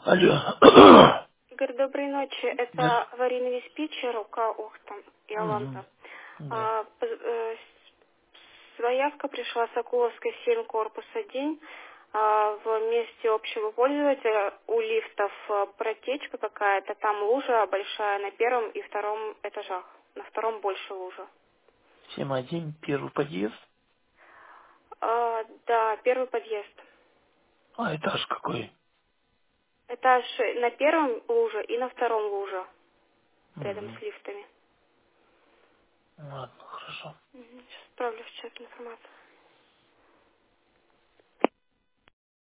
Алло. Игорь, доброй ночи. Это Да. аварийный диспетчер УК Охта и Мгм. Аланта. Да. Заявка пришла с Соколовской 7, корпус 1. В месте общего пользователя у лифтов протечка какая-то, там лужа большая на первом и втором этажах. На втором больше лужа. 7-1, первый подъезд. Да, первый подъезд. А этаж какой? Этаж на первом лужа и на втором лужа, рядом с Мгм. лифтами. Ладно, хорошо. Сейчас отправлю в чат информацию.